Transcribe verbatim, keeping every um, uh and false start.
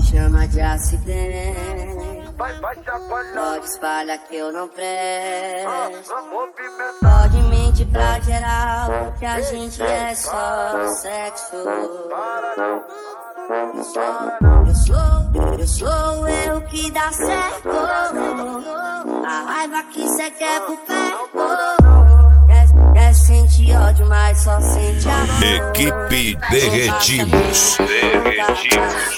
chama de acidente. Pode espalhar que eu não presto. Pode mentir pra geral que a gente é só sexo. Eu sou, eu sou eu que dá certo. A raiva que cê quer por perto. Quer, quer sentir ódio, mas só sente amor. Equipe Derretimos. Derretimos.